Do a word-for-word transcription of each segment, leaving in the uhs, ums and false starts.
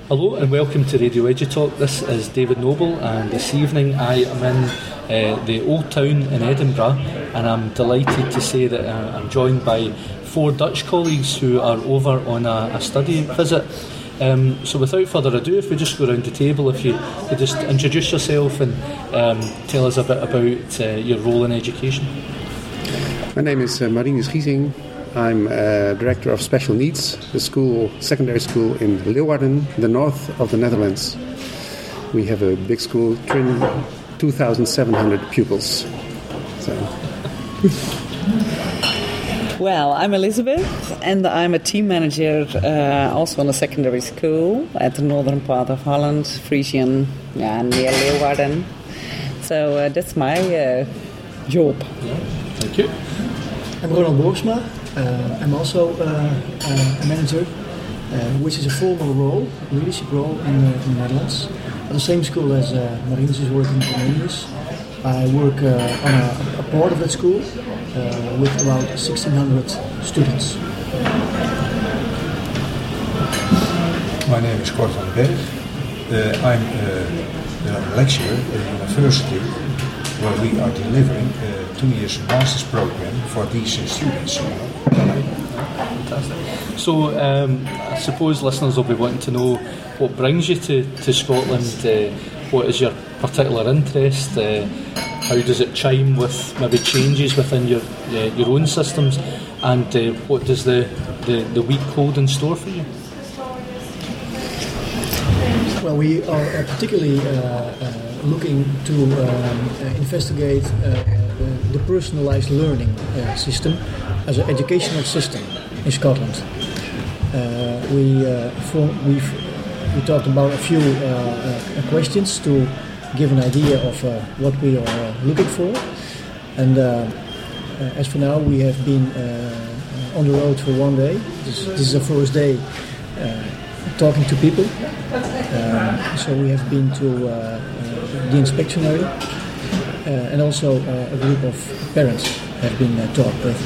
Hello and welcome to Radio EduTalk. This is David Noble, and this evening I am in uh, the Old Town in Edinburgh, and I'm delighted to say that uh, I'm joined by four Dutch colleagues who are over on a, a study visit. Um, so without further ado, if we just go around the table, if you could just introduce yourself and um, tell us a bit about uh, your role in education. My name is uh, Marinus Giesing. I'm uh, Director of Special Needs, the school, secondary school in Leeuwarden, the north of the Netherlands. We have a big school, two thousand seven hundred pupils. So. Well, I'm Elizabeth, and I'm a team manager uh, also in a secondary school at the northern part of Holland, Frisian, yeah, near Leeuwarden. So uh, that's my uh, job. Yeah, thank you. I'm Ronald Borsma. Uh, I'm also uh, uh, a manager, uh, which is a formal role, a leadership role in the, in the Netherlands. At the same school as uh, Marinus is working in English. I work uh, on a, a part of that school uh, with about sixteen hundred students. My name is Cor van Berg. Uh, I'm uh, a lecturer at the university where we are delivering a two years master's program for these uh, students. Fantastic. So um, I suppose listeners will be wanting to know what brings you to, to Scotland, uh, what is your particular interest, uh, how does it chime with maybe changes within your uh, your own systems, and uh, what does the, the, the week hold in store for you? Well, we are particularly uh, uh, looking to um, uh, investigate uh, the personalised learning uh, system as an educational system in Scotland. Uh, we uh, form, we've we talked about a few uh, uh, questions to give an idea of uh, what we are uh, looking for, and uh, uh, as for now, we have been uh, on the road for one day. This, this is our first day uh, talking to people. Um, so we have been to uh, uh, the inspectionary, uh, and also uh, a group of parents have been uh, talked with.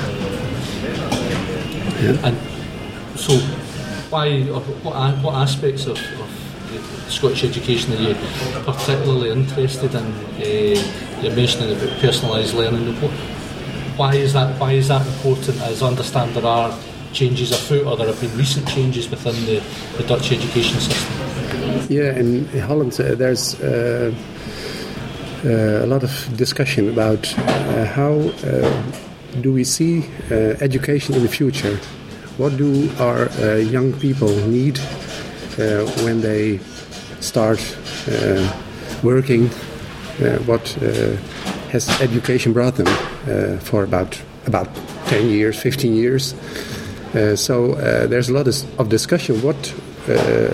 Yeah. And so, why, or what, what aspects of, of Scottish education are you particularly interested in? Uh, you're mentioning about personalised learning. Why is that? Why is that important? As I understand, there are changes afoot, or there have been recent changes within the, the Dutch education system. Yeah, in Holland uh, there's uh, uh, a lot of discussion about uh, how uh, do we see uh, education in the future. What do our uh, young people need uh, when they start uh, working? Uh, what uh, has education brought them uh, for about about ten years, fifteen years? Uh, so uh, there's a lot of discussion. What uh,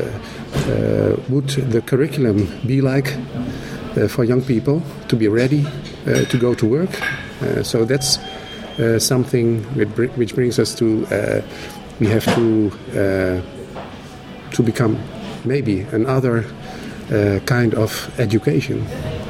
uh, would the curriculum be like uh, for young people to be ready uh, to go to work? Uh, so that's uh, something which brings us to uh, we have to uh, to become maybe another uh, kind of education.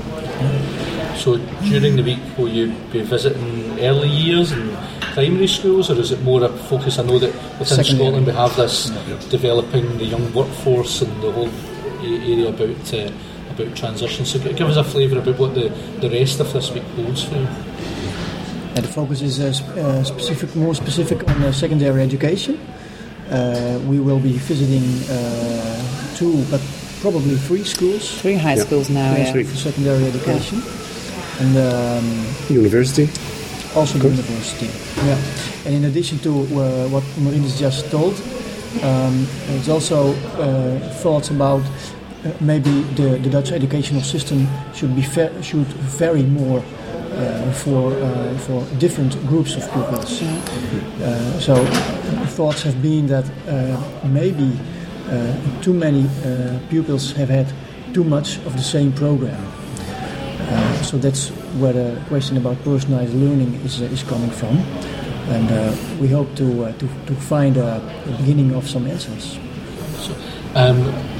So during the week, will you be visiting early years and primary schools, or is it more a focus? I know that within Secondary. Scotland we have this yeah. developing the young workforce and the whole area about uh, about transition. So give us a flavour about what the, the rest of this week holds for you. Yeah, the focus is uh, sp- uh, specific, more specific on uh, secondary education. Uh, we will be visiting uh, two, but probably three schools. Three high yeah. schools now, yeah. For secondary education. And um, university. Also the university, yeah. And in addition to uh, what Marinus just told, um, there's also uh, thoughts about uh, maybe the, the Dutch educational system should be fa- should vary more uh, for uh, for different groups of pupils. Uh, so thoughts have been that uh, maybe uh, too many uh, pupils have had too much of the same program. Uh, so that's where the question about personalized learning is uh, is coming from, and uh, we hope to, uh, to to find a, a beginning of some answers. So, um,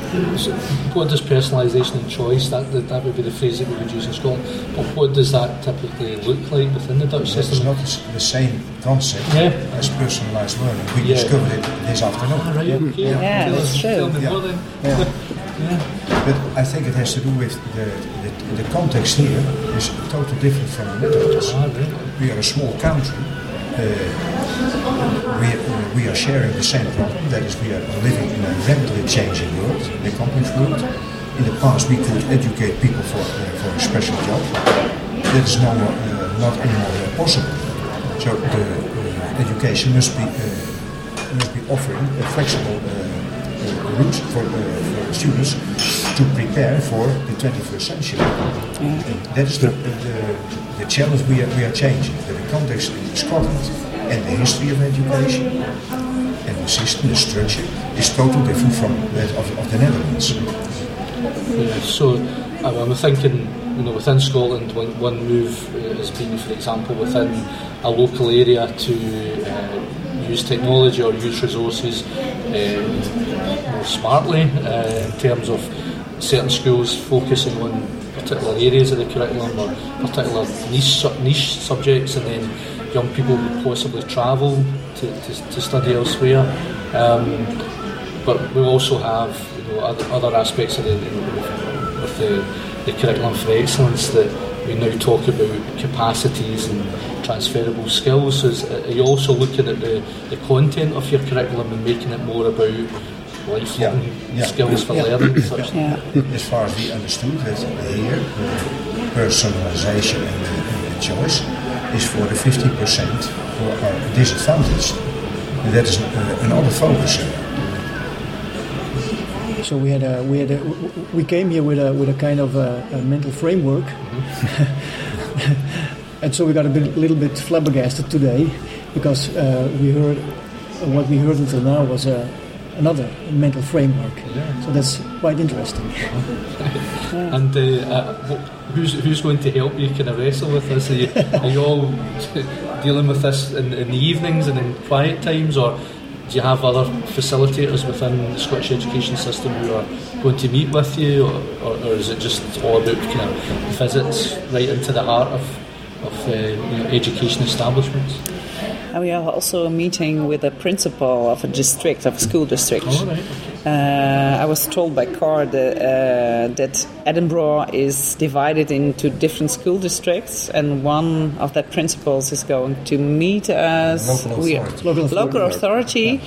So what does personalisation and choice, that, that that would be the phrase that we would use in Scotland, but what does that typically look like within the Dutch system? It's not the same concept yeah. as personalised learning. We yeah. discovered it this afternoon. Ah, right, okay. Yeah, yeah that's us, true. Yeah. Yeah. Yeah. But I think it has to do with the, the, the context here is totally different from the Netherlands. Ah, right. We are a small country. Uh, we, uh, we are sharing the same problem, that is we are living in a rapidly changing world, a complex world. In the past we could educate people for, uh, for a special job. That is no more, uh, not anymore uh, possible. So the uh, education must be, uh, must be offering a flexible uh, uh, route for, uh, for students to prepare for the twenty-first century. And that is the, the, the challenge we are, we are changing. The context in Scotland and the history of education and the system, the structure, is totally different from that of, of the Netherlands. Yeah, so I'm thinking, you know, within Scotland, one, one move has been, for example, within a local area to uh, use technology or use resources uh, more smartly uh, in terms of certain schools focusing on particular areas of the curriculum or particular niche niche subjects, and then young people would possibly travel to, to, to study elsewhere. Um, but we also have, you know, other, other aspects of the, you know, with the, the curriculum for excellence that we now talk about capacities and transferable skills. So is, are you also looking at the, the content of your curriculum and making it more about lifelong yeah. Yeah. skills for yeah. learning? Such yeah. As far as we understood, that here the personalization and the, and the choice is for the fifty percent who are disadvantaged. And that is uh, another focus. So we had a we had a, we came here with a with a kind of a, a mental framework, mm-hmm. and so we got a bit, little bit flabbergasted today because uh, we heard what we heard until now was a. another mental framework. Yeah. So that's quite interesting. And uh, uh, who's who's going to help you kind of wrestle with this? Are you, are you all dealing with this in, in the evenings and in quiet times, or do you have other facilitators within the Scottish education system who are going to meet with you, or, or, or is it just all about kind of visits right into the heart of, of uh, you know, education establishments? And we are also meeting with a principal of a district, of a school district. Oh, right. Uh, I was told by Car that, uh, that Edinburgh is divided into different school districts, and one of the principals is going to meet us. Local we authority. Local, local authority.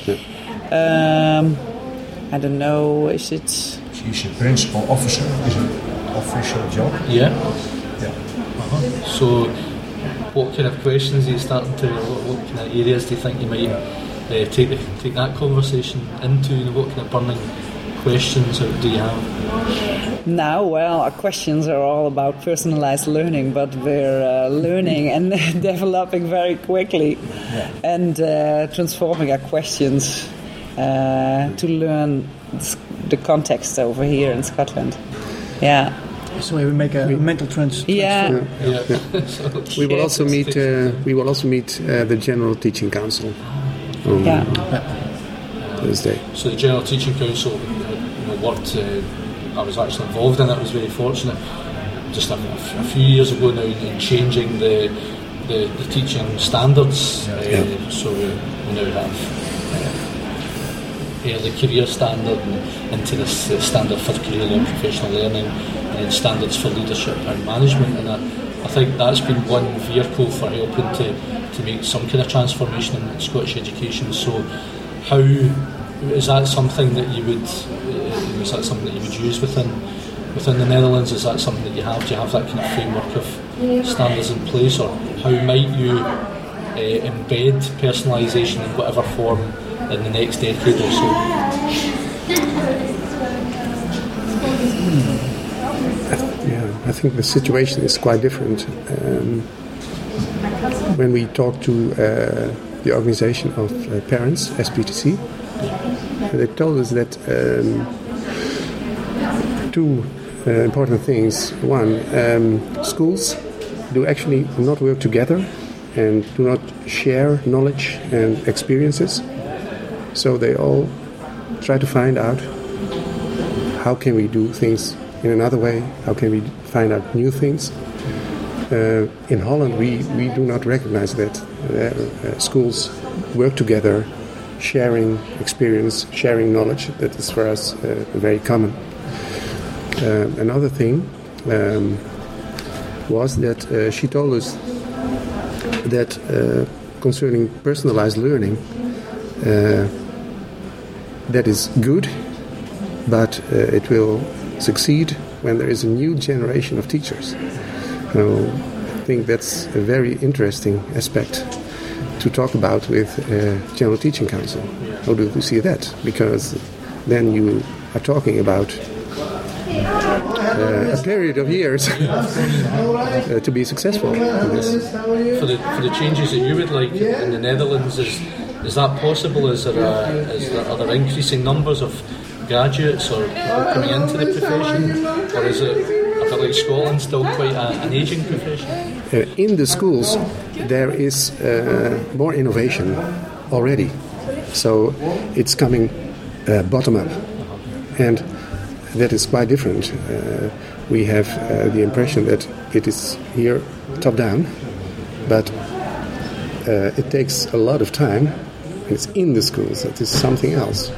Yeah. Um, I don't know, is it... She's a principal officer, is an official job. Yeah. Yeah. Uh-huh. So, what kind of questions are you starting to, what, what kind of areas do you think you might uh, take the, take that conversation into? You know, what kind of burning questions do you have? Now, well, our questions are all about personalized learning, but we're uh, learning and developing very quickly yeah. and uh, transforming our questions uh, to learn the context over here in Scotland. Yeah. So we make a, a mental trans- transfer. Yeah. yeah. yeah. yeah. we will also meet. Uh, we will also meet uh, the General Teaching Council on yeah. Thursday. So the General Teaching Council, you know, worked. Uh, I was actually involved in it. I was very fortunate. Just a, a few years ago now, in changing the the, the teaching standards. Uh, yeah. So we, we now have. Uh, early career standard and into this uh, standard for career and professional learning, and standards for leadership and management, and I, I think that's been one vehicle for helping to, to make some kind of transformation in Scottish education. So how is that something that you would uh, is that something that you would use within within the Netherlands? Is that something that you have? Do you have that kind of framework of standards in place, or how might you uh, embed personalisation in whatever form in the next decade or so? Yeah, I think the situation is quite different. Um, when we talk to uh, the organization of uh, parents, S P T C, they told us that um, two uh, important things. One, um, schools do actually not work together and do not share knowledge and experiences. So they all try to find out how can we do things in another way? How can we find out new things? Uh, in Holland, we, we do not recognize that. Uh, uh, schools work together, sharing experience, sharing knowledge. That is for us uh, very common. Uh, another thing um, was that uh, she told us that uh, concerning personalized learning, uh, that is good, but uh, it will succeed when there is a new generation of teachers. So I think that's a very interesting aspect to talk about with uh, General Teaching Council. How do you see that? Because then you are talking about uh, a period of years uh, to be successful in this. For the, for the changes that you would like in the Netherlands, is is that possible? Is there, a, is there are there increasing numbers of graduates or people coming into the profession, or is it a bit like Scotland, still quite a, an ageing profession? Uh, in the schools, there is uh, more innovation already, so it's coming uh, bottom up, and that is quite different. Uh, we have uh, the impression that it is here top down, but uh, it takes a lot of time. It's in the schools. That is something else.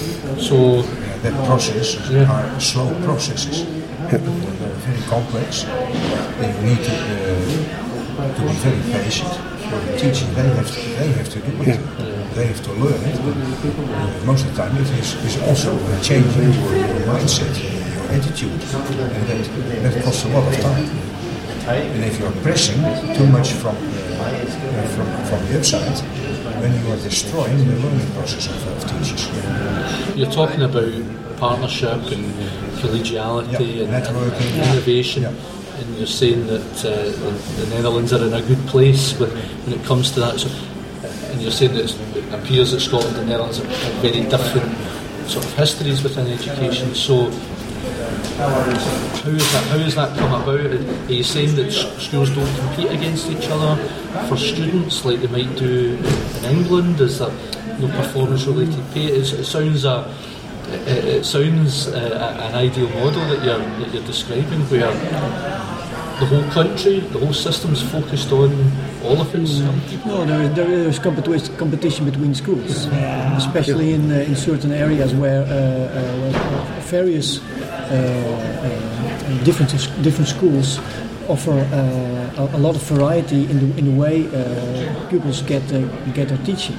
So that processes yeah. are slow processes. Yeah. They're very complex. They need to, uh, to be very patient. For the teaching, they have to, they have to do it. Yeah. They have to learn it. Uh, most of the time, it is, is also changing your, your mindset, your attitude, and that, that costs a lot of time. And if you are pressing too much from uh, from from the upside, when you are destroying the learning process of, of teachers. You're talking about partnership and collegiality yeah, and, networking, and innovation, yeah. And you're saying that uh, the, the Netherlands are in a good place with, when it comes to that. So, and you're saying that it appears that Scotland and the Netherlands have, have very different sort of histories within education. So, how is that? How has that come about? Are you saying that schools don't compete against each other for students like they might do in England? Is there no performance-related pay? It, it sounds a, it, it sounds a, an ideal model that you're that you're describing, where the whole country, the whole system's focused on all of its young people. No, there is, there is competition competition between schools, yeah. especially in uh, in certain areas where, uh, uh, where various. Uh, uh, different different schools offer uh, a, a lot of variety in the in the way uh, pupils get uh, get their teaching.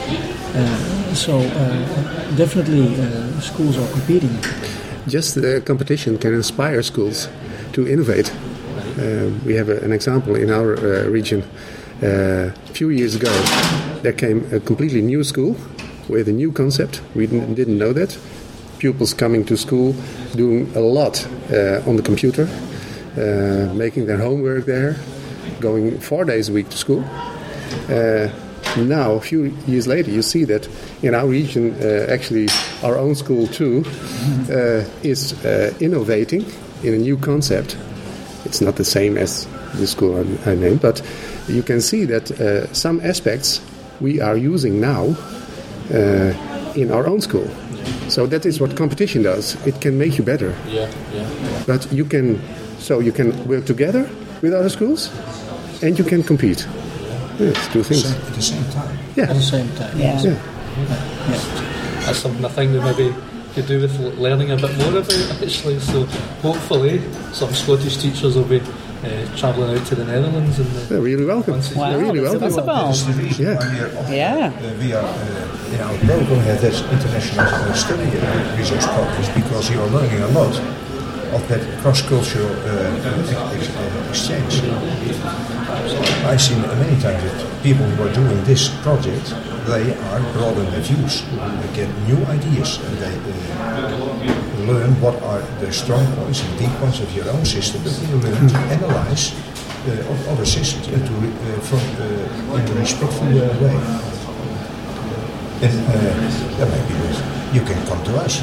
Uh, so uh, definitely uh, schools are competing. Just the competition can inspire schools to innovate. Uh, we have a, an example in our uh, region. Uh, a few years ago, there came a completely new school with a new concept. We didn't, didn't know that. Pupils coming to school, doing a lot uh, on the computer, uh, making their homework there, going four days a week to school. Uh, now, a few years later, you see that in our region, uh, actually our own school too, uh, is uh, innovating in a new concept. It's not the same as the school I, I named, but you can see that uh, some aspects we are using now uh, in our own school. So that is what competition does. It can make you better. Yeah, yeah. But you can, so you can work together with other schools, and you can compete. Yes, two things at the same time. Yeah, at the same time. Yeah. yeah. yeah. That's something I think we maybe could do with learning a bit more about, actually. So hopefully, some Scottish teachers will be uh, travelling out to the Netherlands. And uh, they're really welcome. Wow, they're really that's welcome. possible. That's the reason Yeah. why we are, Yeah. uh, we are uh, in our program have this international uh, study uh, research programs, because you are learning a lot of that cross-cultural uh, ex- uh, exchange. I've seen many times that people who are doing this project, they are broadening their views, they get new ideas, and they uh, learn what are the strong points and weak points of your own system, but you learn to analyze uh, of other systems and to uh, from uh, in a respectful uh, way. And uh, that maybe you can come to us.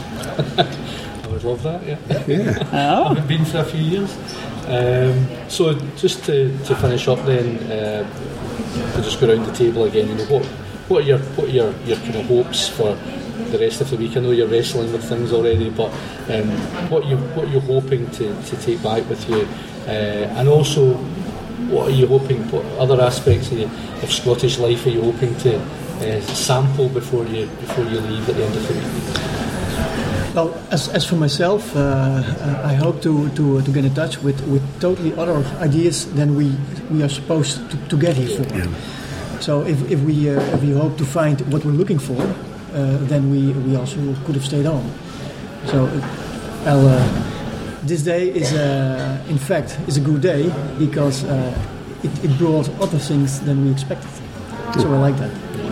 I would love that, yeah. Yeah. Oh. I haven't been for a few years. Um, so just to, to finish up then, uh, to just go around the table again, you know, what what are your what are your, your kind of hopes for the rest of the week. I know you're wrestling with things already, but um, what you what you're hoping to, to take back with you, uh, and also what are you hoping? What other aspects of, you, of Scottish life are you hoping to uh, sample before you before you leave at the end of the week? Well, as, as for myself, uh, I hope to, to to get in touch with, with totally other ideas than we we are supposed to, to get here for. Yeah. So if, if we uh, if we hope to find what we're looking for, uh, then we, we also could have stayed on. So, well, uh, this day is uh, in fact is a good day because uh, it, it brought other things than we expected. So I like that.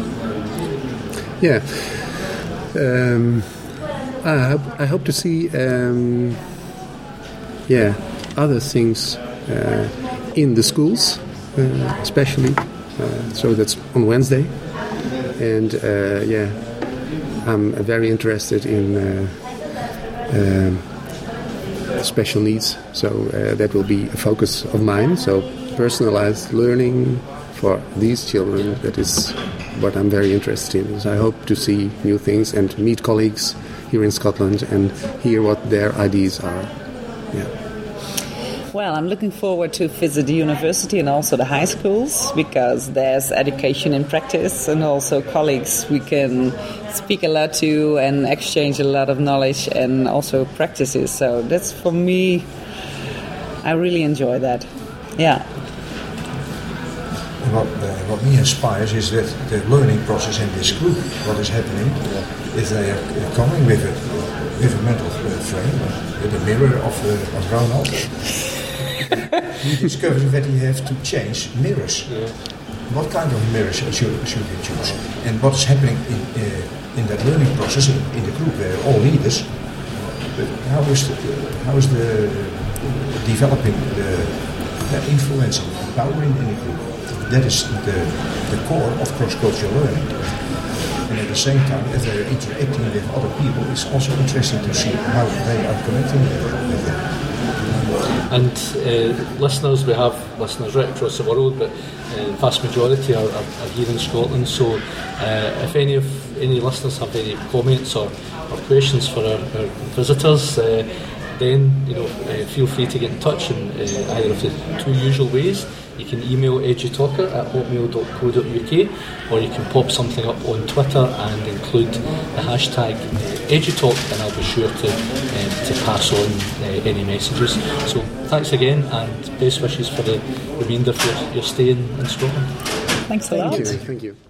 Yeah. Um, I hope, I hope to see, um, yeah, other things uh, in the schools, uh, especially. Uh, so that's on Wednesday, and uh, yeah, I'm very interested in uh, uh, special needs. So uh, that will be a focus of mine. So personalized learning for these children. That is what I'm very interested in. So I hope to see new things and meet colleagues here in Scotland and hear what their ideas are. Yeah. Well, I'm looking forward to visit the university and also the high schools because there's education in practice and also colleagues we can speak a lot to and exchange a lot of knowledge and also practices. So that's for me, I really enjoy that. Yeah. What, uh, what me inspires is that the learning process in this group, what is happening, is they are coming with a, with a mental frame, with a mirror of, uh, of Ronald. He discovered that he has to change mirrors. Yeah. What kind of mirrors should, should he choose? And what is happening in, uh, in that learning process in, in the group? They're all leaders. But how is the, how is the developing the, the influencing power in, in the group? That is the, the core of cross-cultural learning. And at the same time, if they're interacting with other people, it's also interesting to see how they are connecting with them. And uh, listeners, we have listeners right across the world, but uh, the vast majority are, are, are here in Scotland. So uh, if any of any listeners have any comments or, or questions for our, our visitors, uh, then you know uh, feel free to get in touch in uh, either of the two usual ways. You can email edutalker at hotmail dot co dot uk, or you can pop something up on Twitter and include the hashtag uh, edutalk, and I'll be sure to um, to pass on uh, any messages. So thanks again, and best wishes for the remainder of your, your stay in, in Scotland. Thanks a lot. Thank you. Thank you.